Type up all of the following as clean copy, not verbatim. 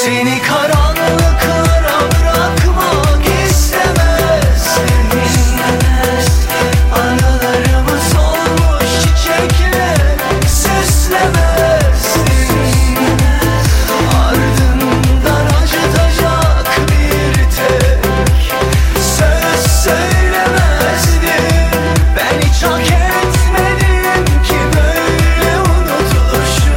Seni karanlıklara bırakmak istemezdim. Anılarımı solmuş çiçekle süslemezdim. Ardından acıtacak bir tek söz söylemezdim. Ben hiç hak etmedim ki böyle unutuluşu.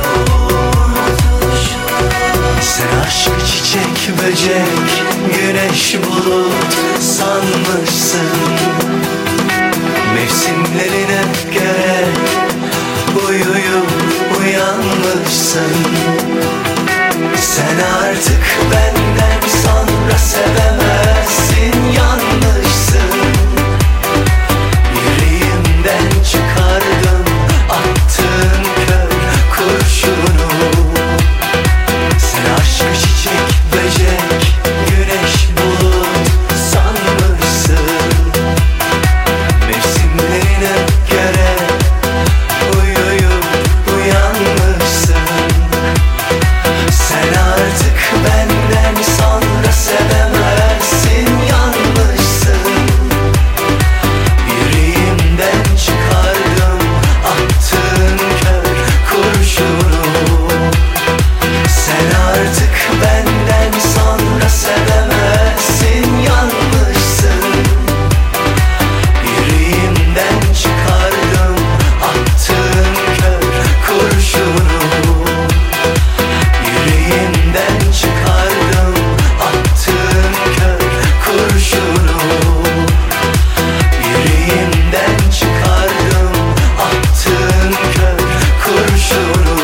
Sen aşk, çiçek, böcek, güneş, bulut sanmışsın. Mevsimlerine göre uyuyup uyanmışsın. Sen artık benden sonra sevemezsin, yanlışsın. Yüreğimden çıkardım attığın kör kurşunu. Sen aşk, çiçek, böcek, güneş, bulut sanmışsın. Mevsimlerine göre uyuyup uyanmışsın. Sen artık benden sonra sevemezsin, yanlışsın. Yüreğimden çıkardım attığın kör kurşunu. Sen artık benden sonra sevemezsin, yanlışsın. Yüreğimden çıkardım attığın kör kurşunu. Yüreğimden çıkardım attığın kör kurşunu. Yüreğimden çıkardım attığın kör kurşunu.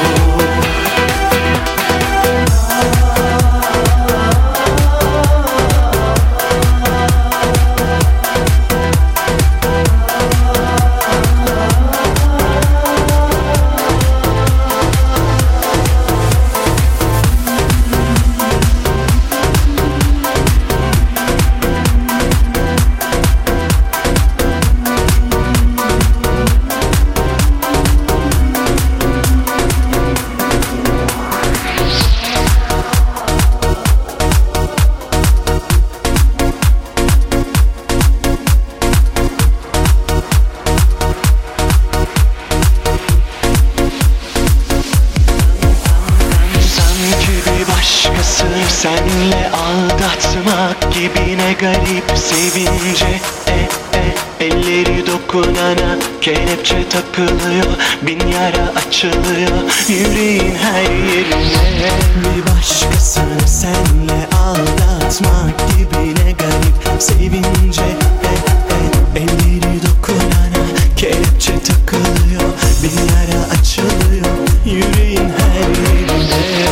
Senle aldatmak gibi ne garip sevince elleri dokunana kelepçe takılıyor, bin yara açılıyor yüreğin her yerine. Bir başkasını senle aldatmak gibi ne garip sevince elleri dokunana kelepçe takılıyor, bin yara açılıyor yüreğin her yerine.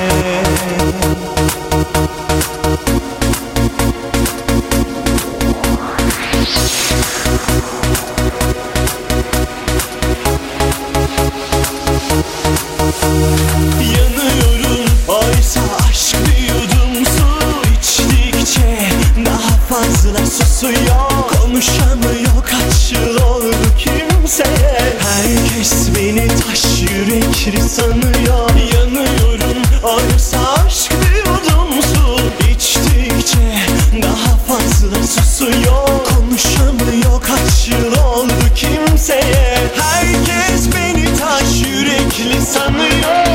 Yanıyorum oysa aşk bir yudum su içtikçe daha fazla susuyor. Konuşamıyor, kaç yıl oldu kimseye. Herkes beni taş yürekli sanıyor. Yanıyorum oysa aşk bir yudum su içtikçe daha fazla susuyor. Konuşamıyor, kaç yıl oldu kimseye. Herkes beni taş yürekli sanıyor.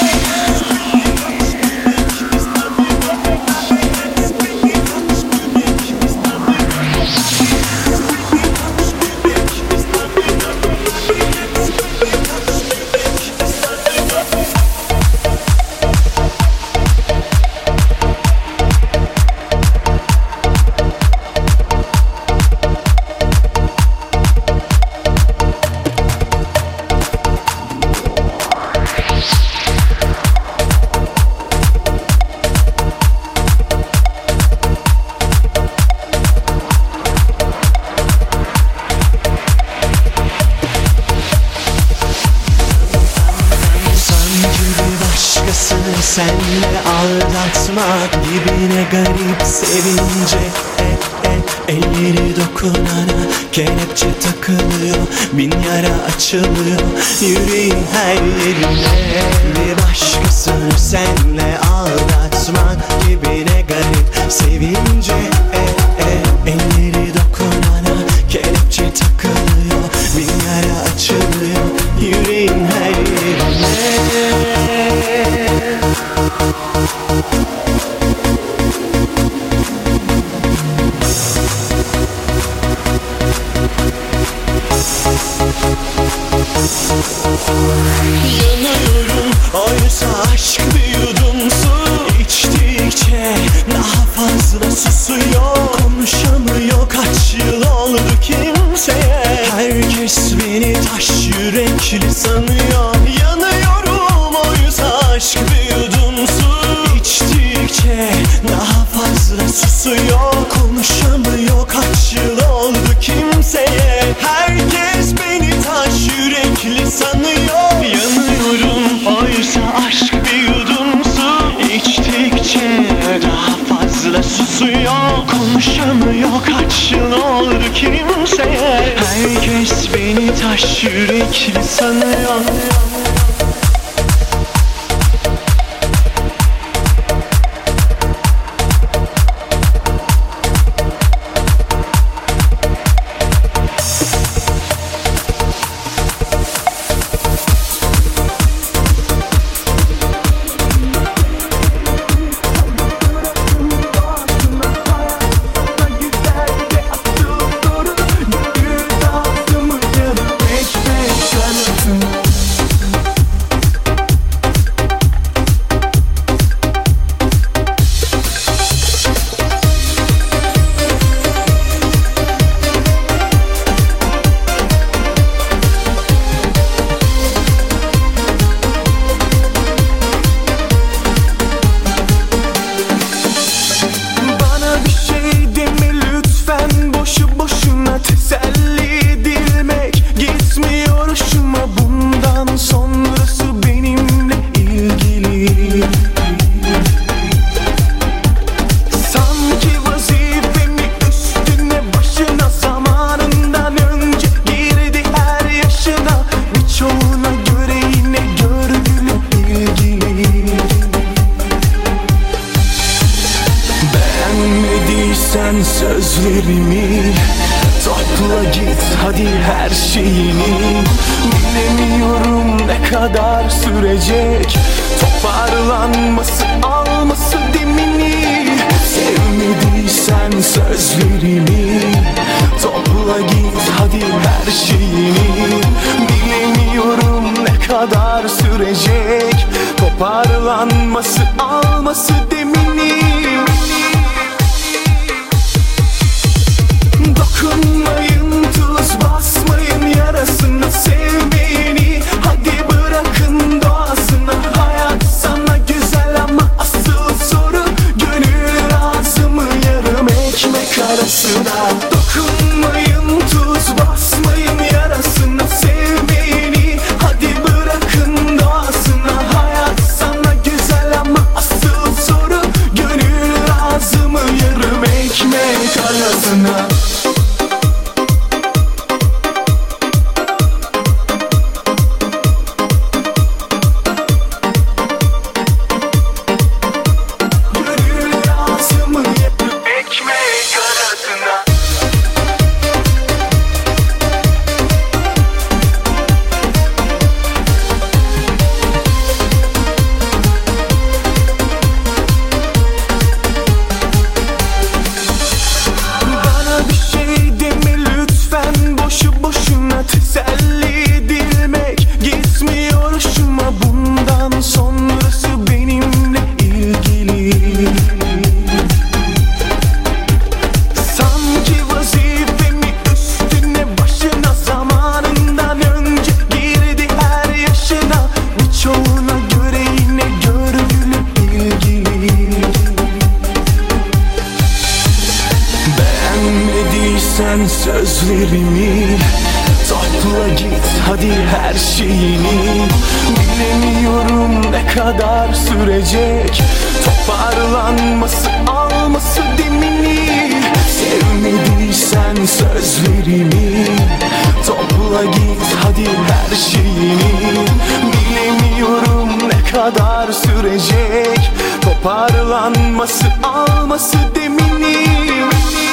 Senle aldatmak gibi ne garip sevince elleri dokunana kelepçe takılıyor, bin yara açılıyor yüreğin her yerine. Bir başkasını senle aldatmak Sevince elleri dokunana kelepçe takılıyor, bir yara açılıyor yüreğin her yerine. Yanıyorum, oysa aşk bir yudum su. İçtikçe daha fazla susuyor, konuşamıyor, kaç yıl oldu kimseye. Herkes beni taş yürekli sanıyor. Yanıyorum, oysa aşk bir yudum su. İçtikçe daha fazla susuyor, konuşamıyor, kaç yıl oldu kimseye. Herkes beni taş yürekli sanıyor. Yanıyorum, oysa aşk bir yudum su. İçtikçe daha fazla susuyor, konuşamıyor, kaç yıl oldu kimseye. Herkes beni taş yürekli sanıyor. Sen sözlerimi topla git hadi her şeyini. Bilemiyorum ne kadar sürecek toparlanması, alması demini. Sevmediysen sözlerimi topla git hadi her şeyini. Bilemiyorum ne kadar sürecek toparlanması, alması demini. Dokunmayın, tuz basmayın yarasına, sevmeyeni hadi bırakın doğasına. Hayat sana güzel ama asıl soru gönül razı mı yarım ekmek arasına. Dokunmayın, tuz basmayın yarasına, sevmeyeni hadi bırakın doğasına. Hayat sana güzel ama asıl soru gönül razı mı yarım ekmek arasına. Sen sözlerimi topla git hadi her şeyini. Bilemiyorum ne kadar sürecek toparlanması, alması demini. Sevmediysen sözlerimi topla git hadi her şeyini. Bilemiyorum ne kadar kadar sürecek? Toparlanması alması deminim.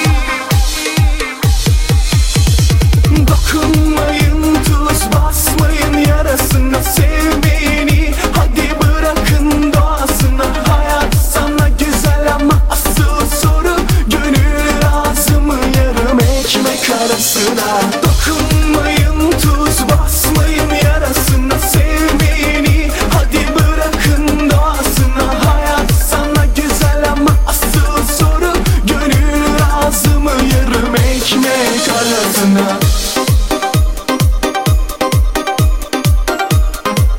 Dokunmayın, tuz basmayın yarasına, sevmeyeni hadi bırakın doğasına. Hayat sana güzel ama asıl soru gönül razı mı yarım ekmek arasına? Dokunmayın, tuz basmayın yarasına, sevmeyeni hadi bırakın doğasına. Hayat sana güzel ama asıl soru gönül razı mı yarım ekmek arasına?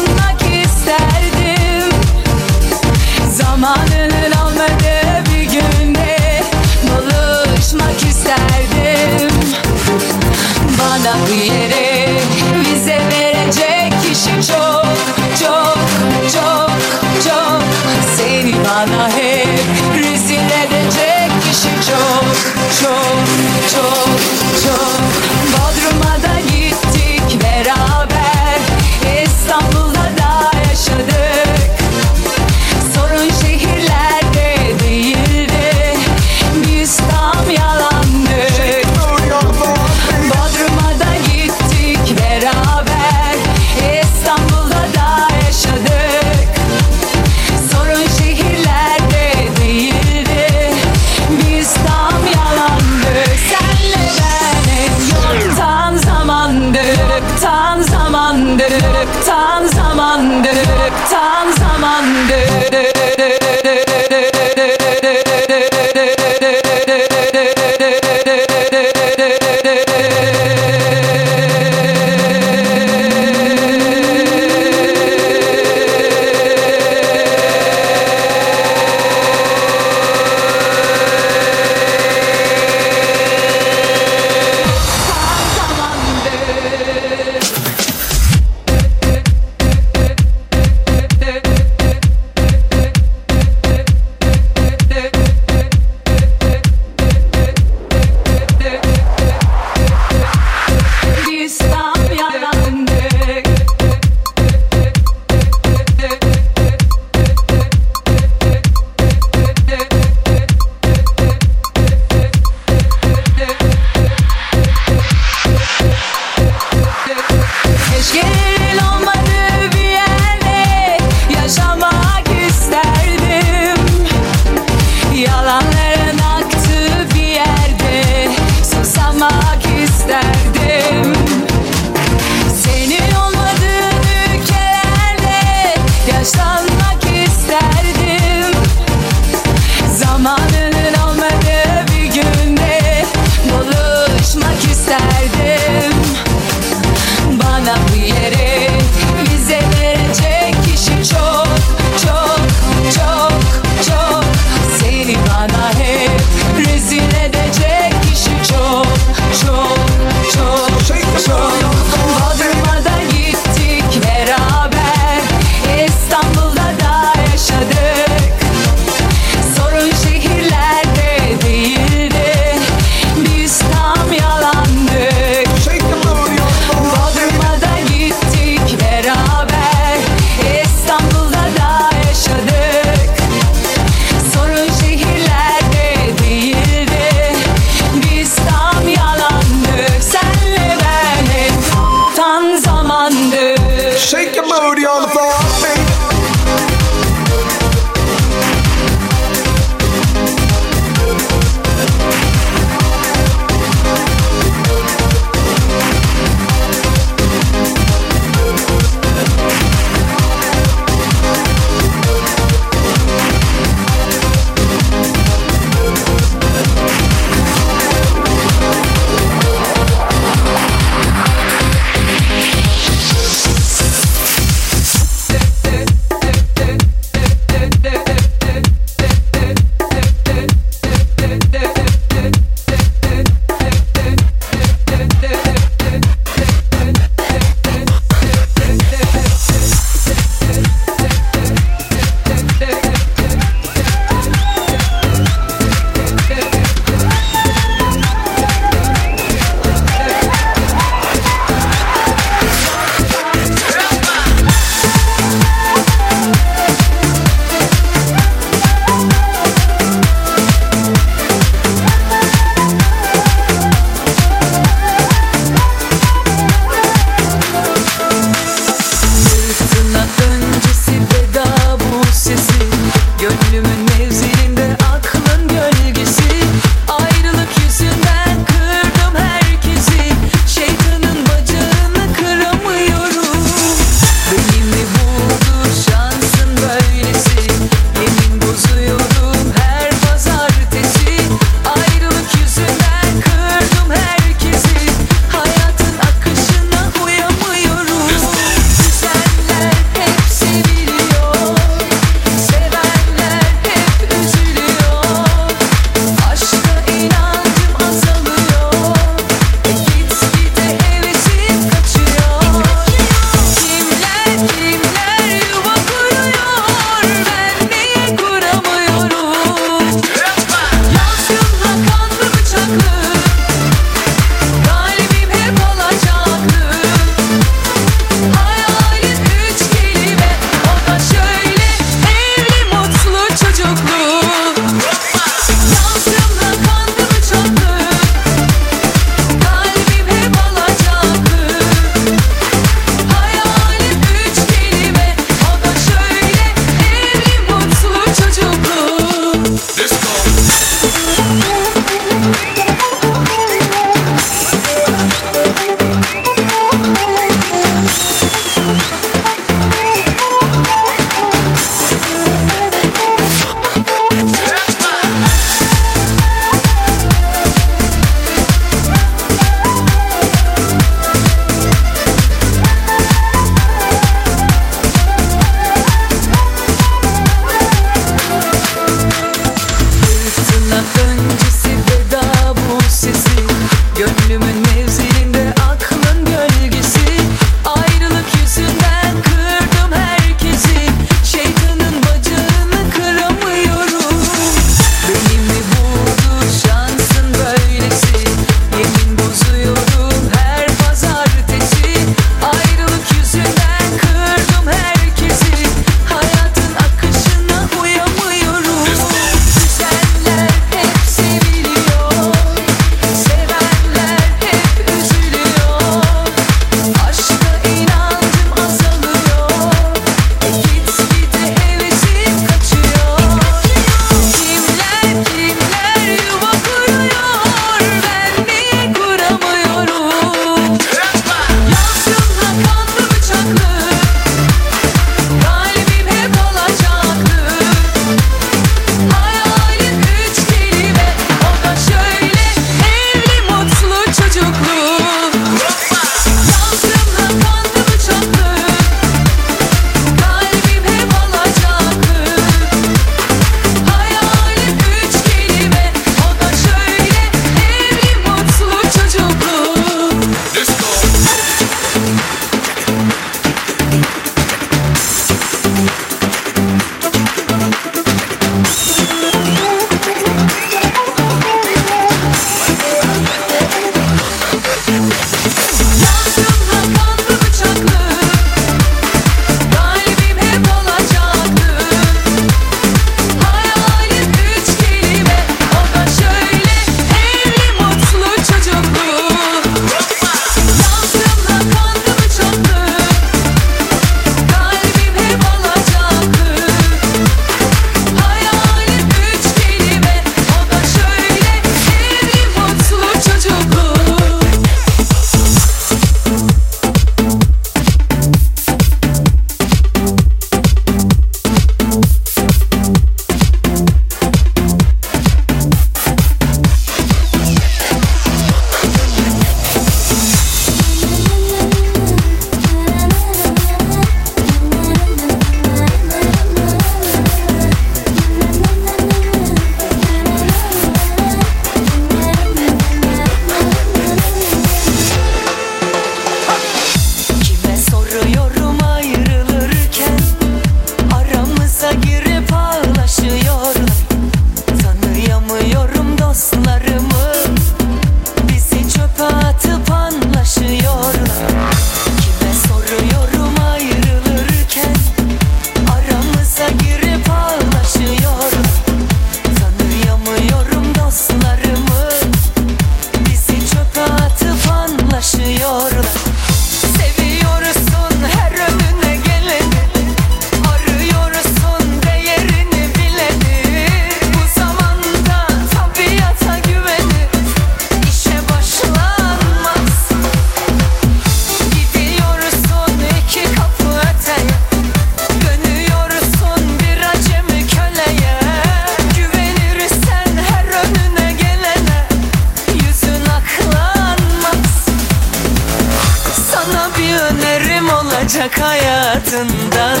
olacak hayatından.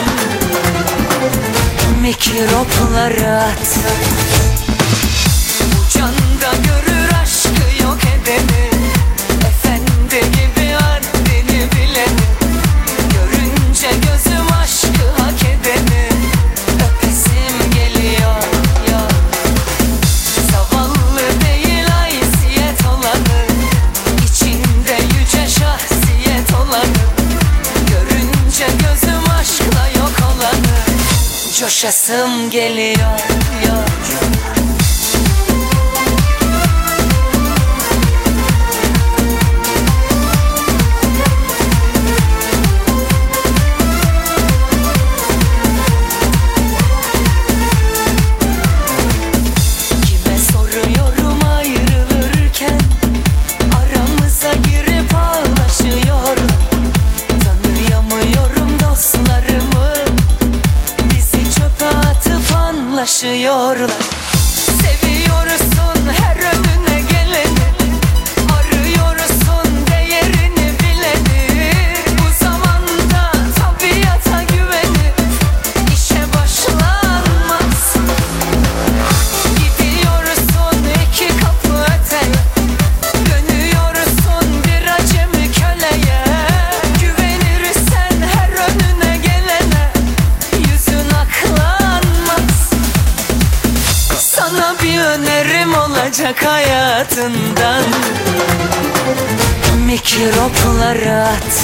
Mikropları at. Bu canda görür aşkı yok edeni, efendi gibi haddini bileni. Görünce gözüm aşkı hak edeni, öpesim geliyor ya. Zavallı değil haysiyet olanı, içinde yüce şahsiyet olanı. Görünce gözüm aşkla yok olanı, coşasım geliyor ya. Kime soruyorum ayrılırken, aramıza girip ağlaşıyor. Tanıyamıyorum dostlarımı, bizi çöpe atıp anlaşıyorlar. Seviyorsun her önüne geleni, arıyorsun değerini bileni. Bu zamanda tabiata güvenip işe başlanmaz. Gidiyorsun iki kapı öteye, dönüyorsun bir acemi köleye. Güvenirsen her önüne gelene, yüzün aklanmaz. Sana bir önerim olacak hayatından. Mikropları at.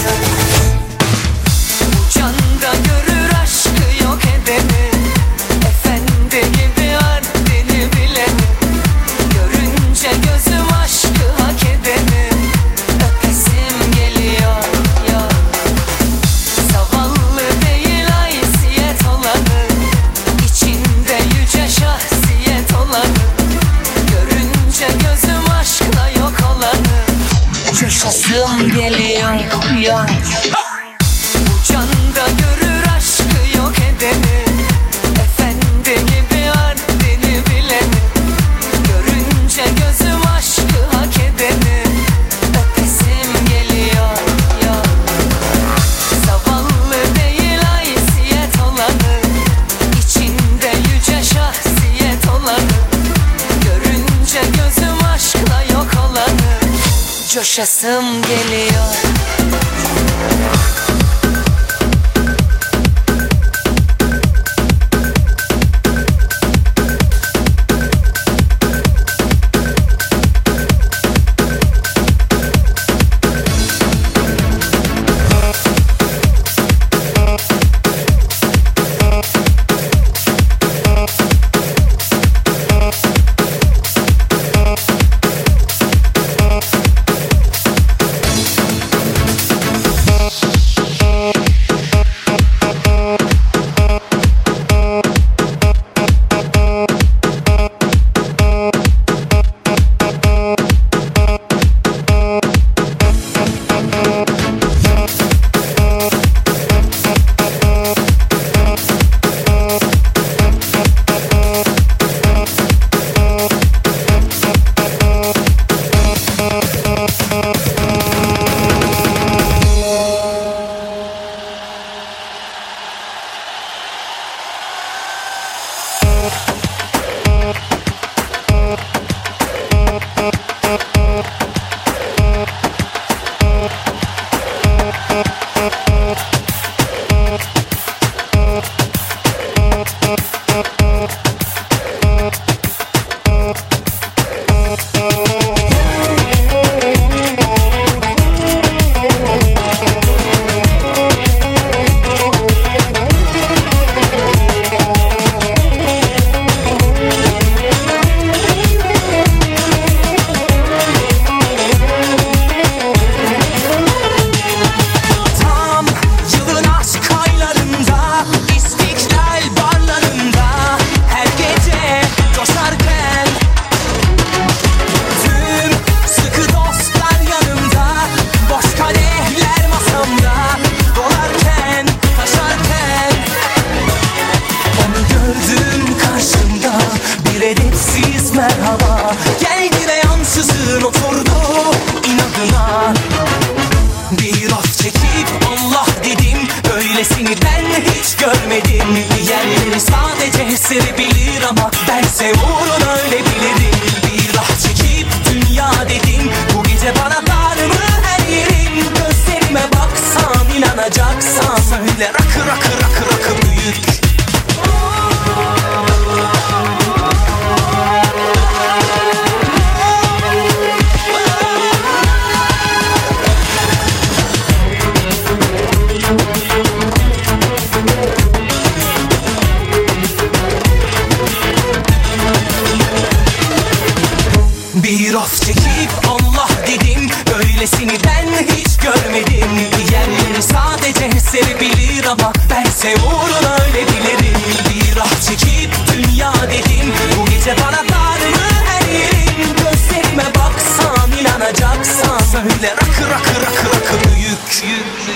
Bu canda görür aşkı yok edeni, efendi gibi haddini bileni. Görünce gözüm aşkı hak edeni, öpesim geliyor ya. Zavallı değil haysiyet olanı, içinde yüce şahsiyet olanı. Görünce gözüm aşkla yok olanı, coşasım geliyor ya. Bu canda görür aşkı yok edeni, efendi gibi haddini bileni. Görünce gözüm aşkı hak edeni, öpesim geliyor ya. Zavallı değil haysiyet olanı, içinde yüce şahsiyet olanı. Görünce gözüm aşkla yok olanı, coşasım geliyor. merhaba. Geldi ve ansızın oturdu inadına. Bir af çekip Allah dedim, görmedim. Yerleri sadece sevebilir ama bense uğruna ölebilirim. Bir ah çekip dünya dedim, bu gece bana dar mı her yerim? Gözlerime baksan inanacaksan söyle, rakı rakı rakı rakı büyük. Bir of çekip Allah dedim, böylesini ben hiç görmedim. Yerleri sadece sevebilir ama bense uğruna ölebilirim. Bir ah çekip dünya dedim, bu gece bana dar mı her yerim? Gözlerime baksan inanacaksan söyle, rakı rakı rakı rakı büyük.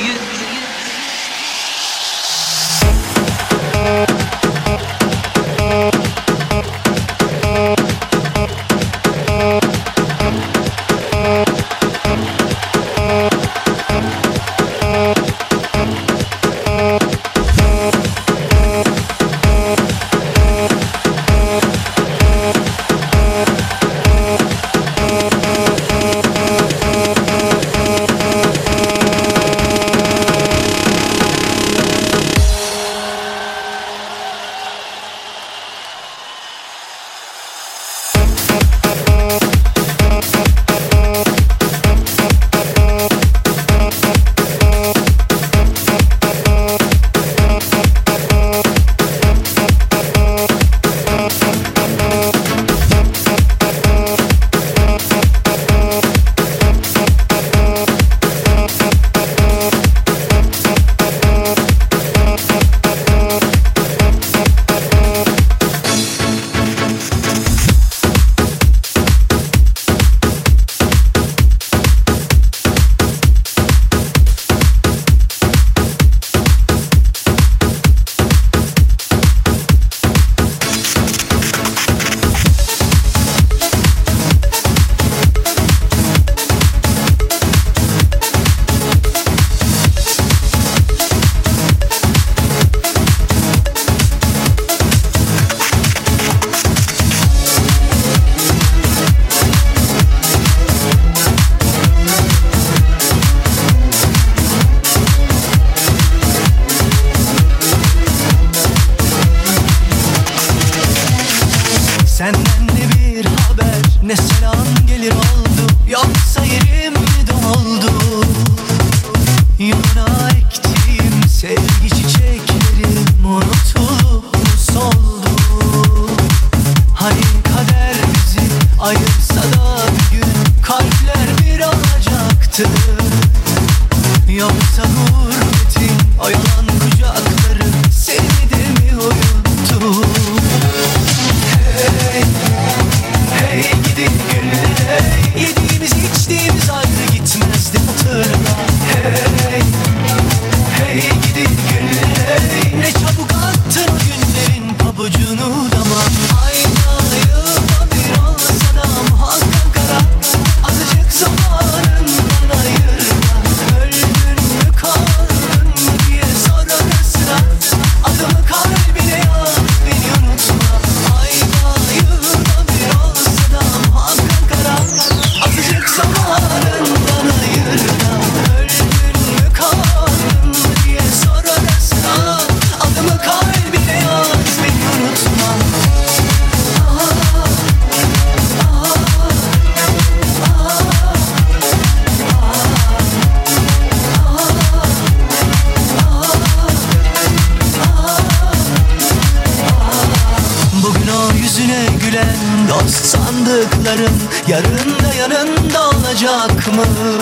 Yarın da yanında olacak mı?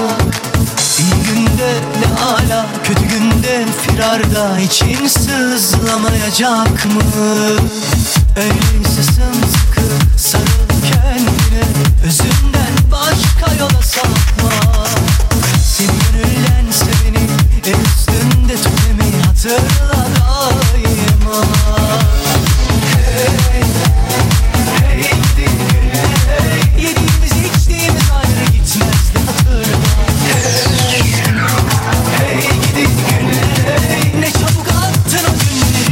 İyi günde ne ala, kötü günde firarda için sızlamayacak mı? Öyleyse sımsıkı sarıl kendine, özünden başka yola sapma. Seni gönülden seveni, el üstünde tutemi hatırla daima. Hey, hey gidi hey, yediğimiz içtiğimiz ayrı gitmezdi hatırla. Hey, hey gidi hey, ne çabuk attın o günleri.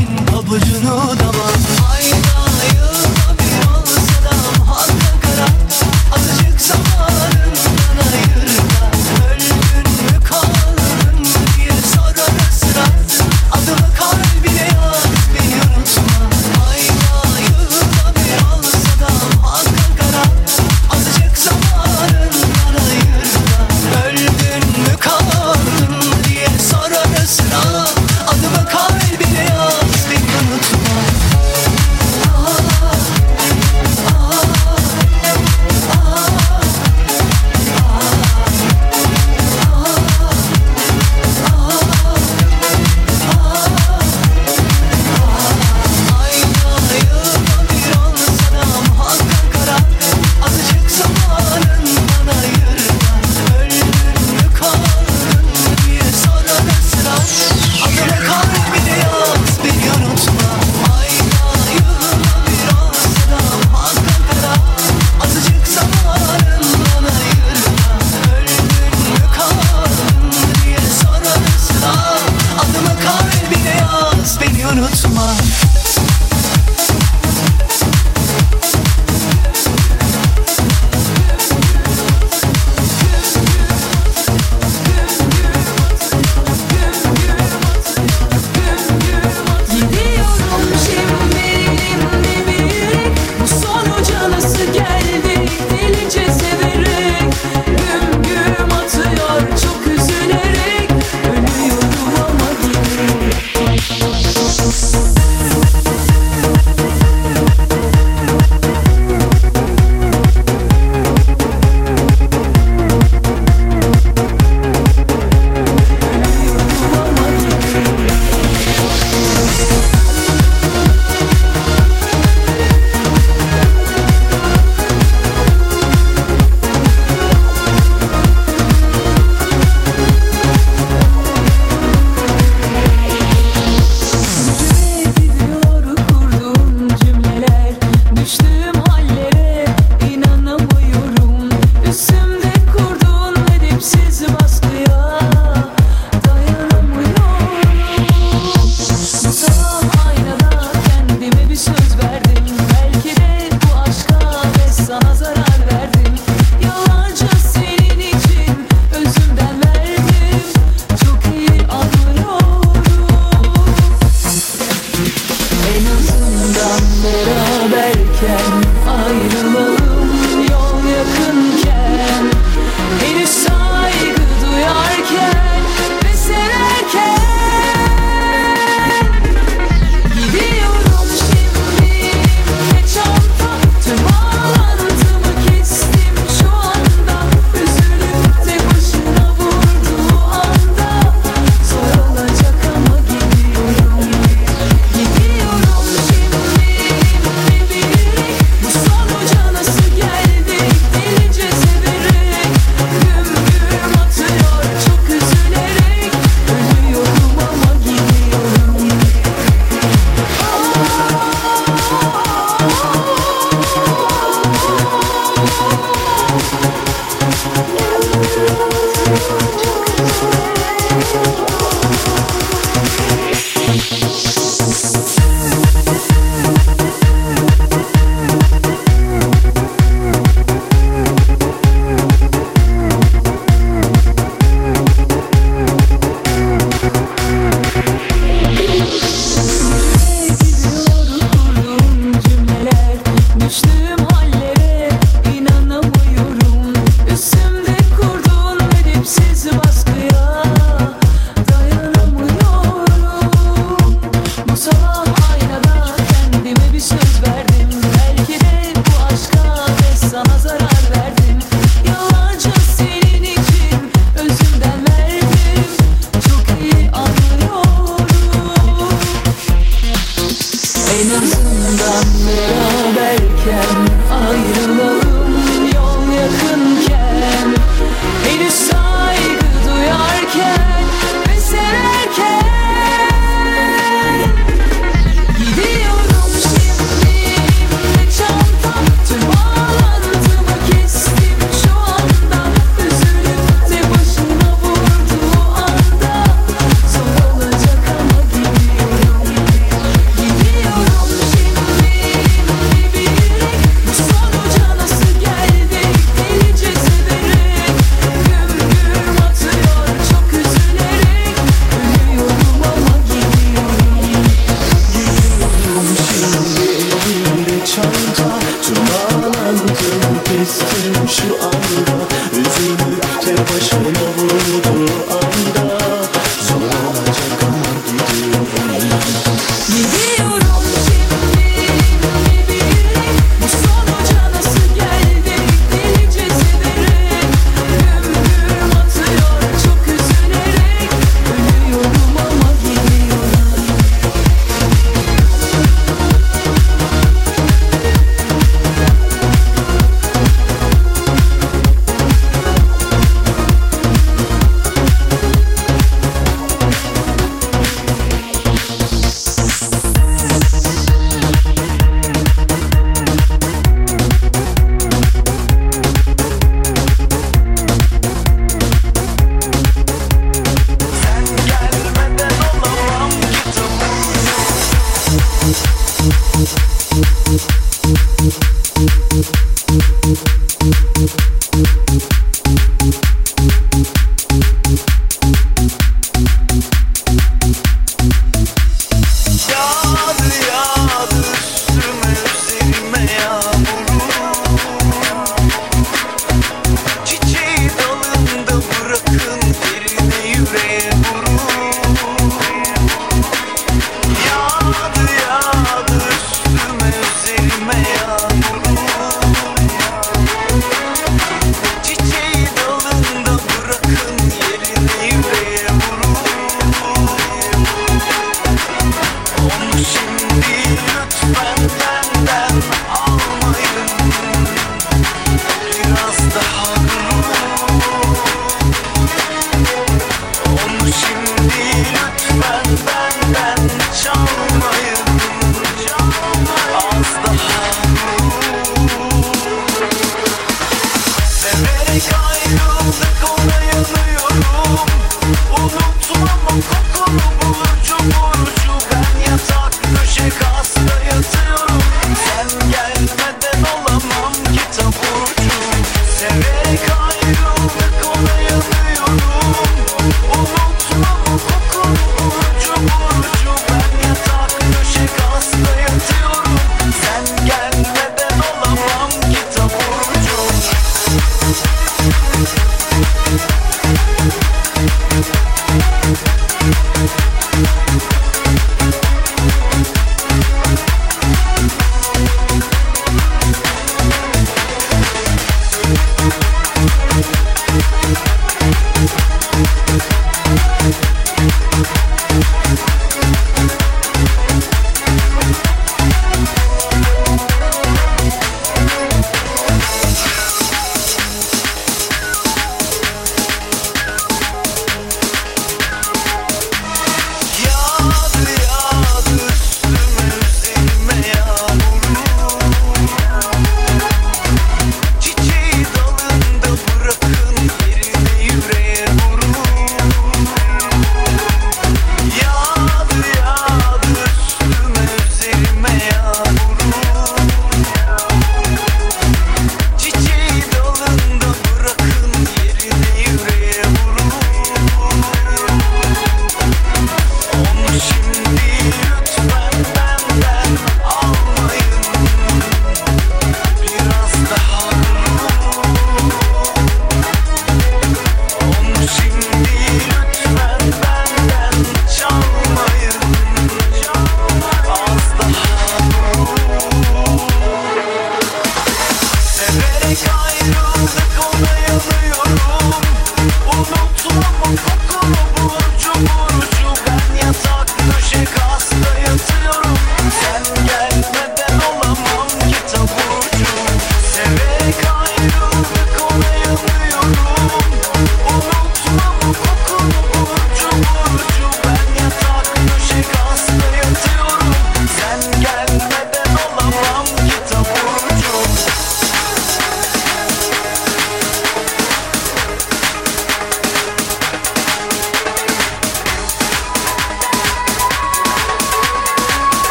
anda, üzülür başına vurduğu anda, zor olacak ama gidiyorum. Gidiyorum şimdi bileyim, bu sonuca nasıl geldik delice severek. Ömrüm atıyor çok üzülerek, ölüyorum ama gidiyorum.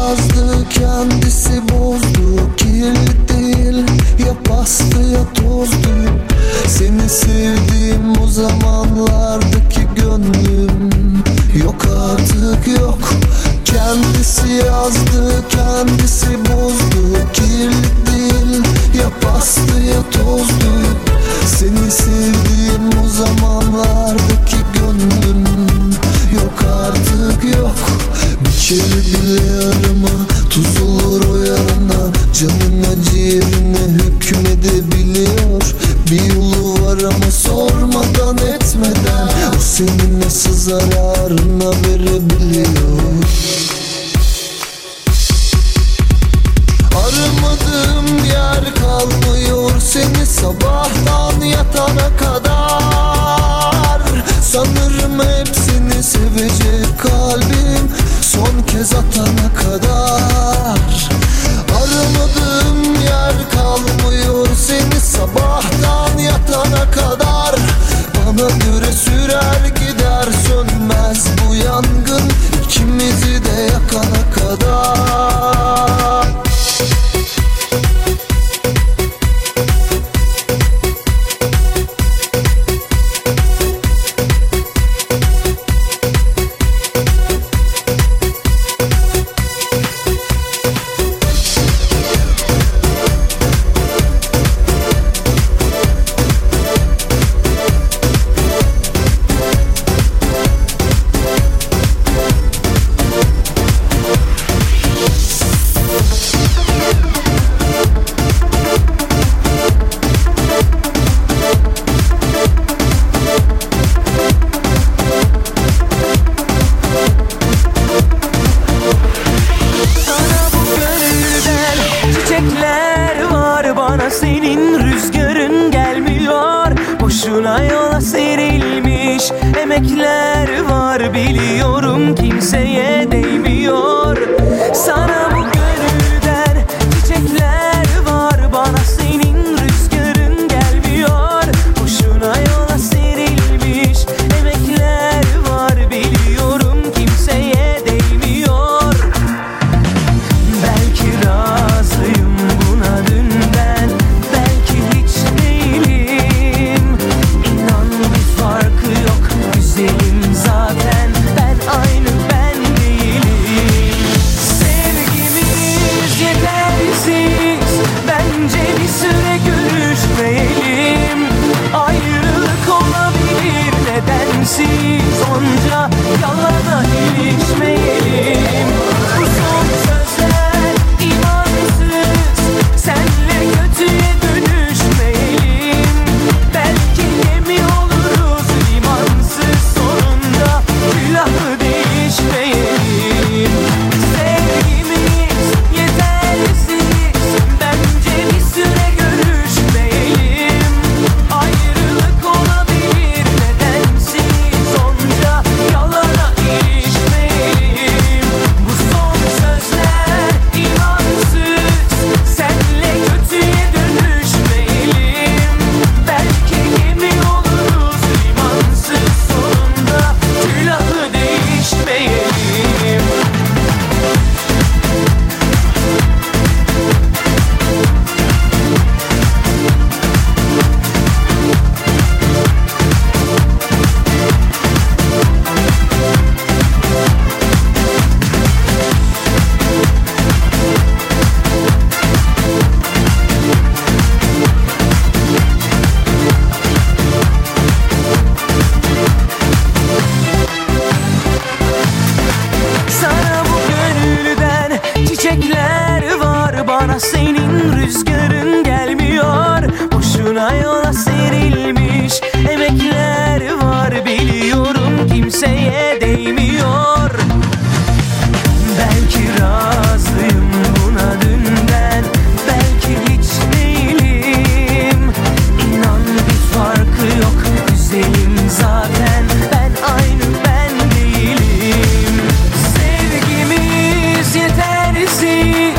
yazdı, kendisi bozdu. Kirli değil, ya bastı ya tozdu. Seni sevdiğim o zamanlardaki gönlüm yok artık yok. Kendisi yazdı, kendisi bozdu. Kirli değil, ya bastı ya tozdu. Seni sevdiğim o zamanlardaki gönlüm yok artık yok. Bir kere bile yarama tuz olur o yarana. Canına ciğerine hükmedebiliyor. Bir yolu var ama sormadan etmeden o senin nasıl zararına verebiliyor. Aramadığım yer kalmıyor seni sabahtan yatana kadar. Sanırım hepsini sevecek kalbim son kez atana kadar. Aramadığım yer kalmıyor seni sabahtan yatana kadar. Bana göre sürer gider sönmez bu yangın ikimizi de yakana kadar. Senin rüzgarın gelmiyor. Boşuna yola serilmiş emekler var, biliyorum kimseye değmiyor. Sana bu gönülden çiçekler var, bana senin rüzgarın gelmiyor. Boşuna yola serilmiş emekler var, biliyorum kimseye değmiyor. Belki razıyım buna dünden, belki hiç değilim. İnan bir farkı yok, güzelim zaten, ben aynı ben değilim. Sevgimiz yetersiz, bence bir süre görüşmeyelim. Ayrılık olabilir nedensiz, onca yalana ilişmeyelim. Bu son sözler imansız, senle kötüye dönüşmeyelim. Belki gemi oluruz limansız, sonunda külahı değişmeyelim. Sevgimiz yetersiz, bence bir süre görüşmeyelim. Ayrılık olabilir nedensiz, onca yalana ilişmeyelim. Bu son sözler imansız, senle kötüye dönüşmeyelim. Belki gemi oluruz limansız, sonunda külahı değişmeyelim. Sana bu gönülden çiçekler var, bana senin rüzgarın gelmiyor. Boşuna yola serilmiş emekler var, biliyorum kimseye değmiyor. Belki razıyım buna dünden, belki hiç değilim. İnan bir farkı yok, güzelim zaten, ben aynı ben değilim. Sevgimiz yetersiz,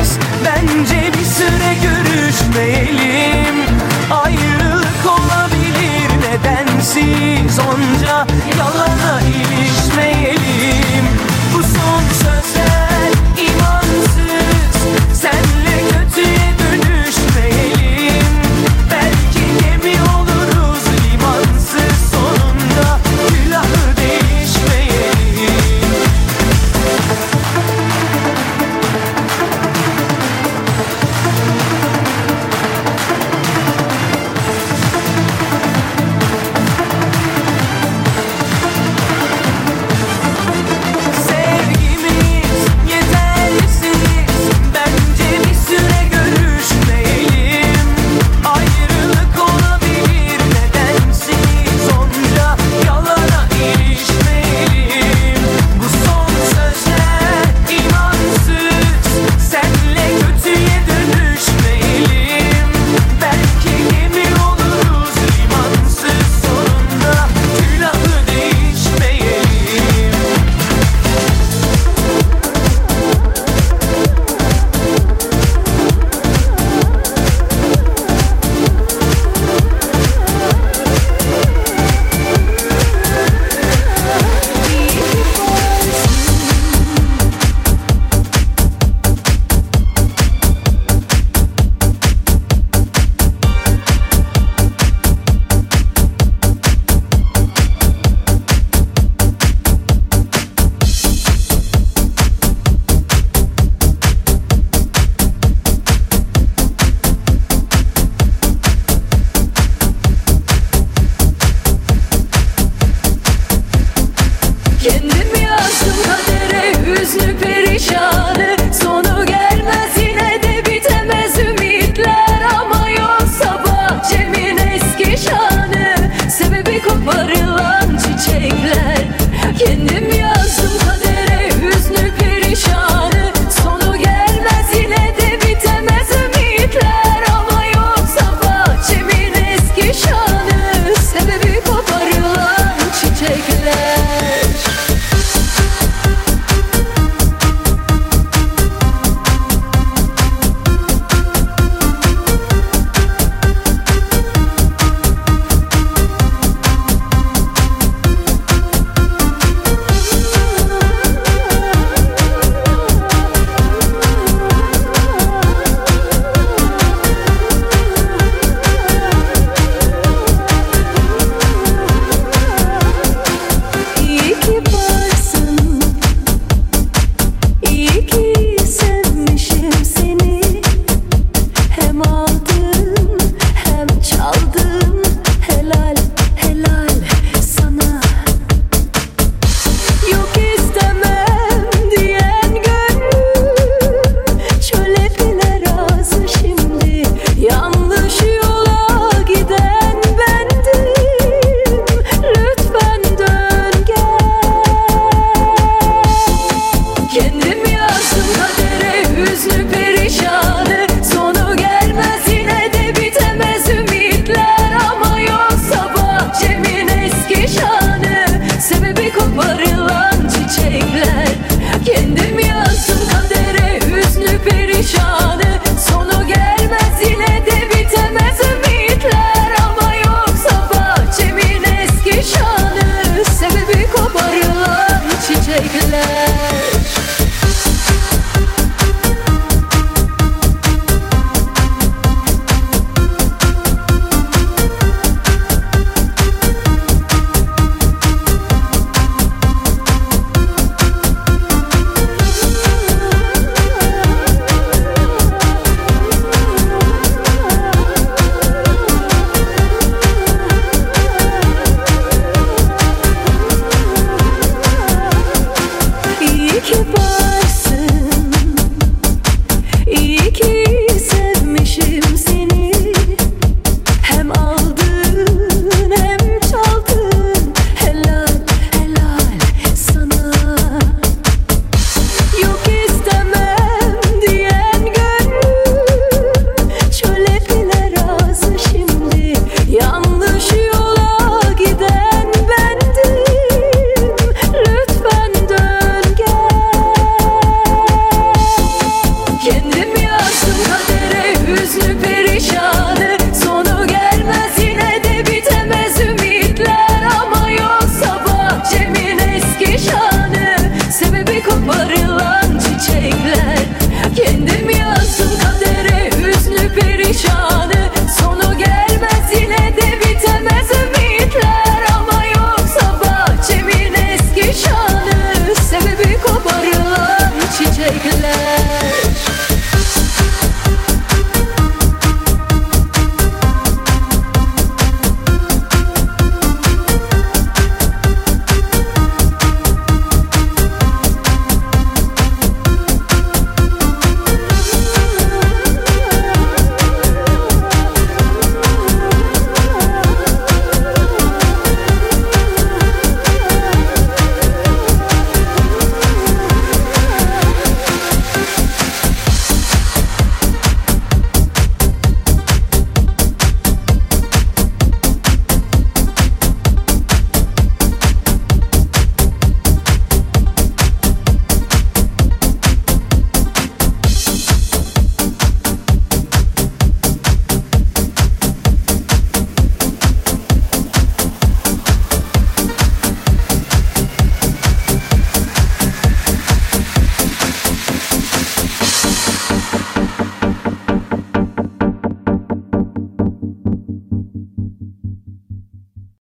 hüznü perişanı. Sonu gelmez yine de bitemez ümitler. Ama yok sabah Cem'in eski şanı. Sebebi koparılan çiçekler. Kendim yazdım kadere hüznü perişanı.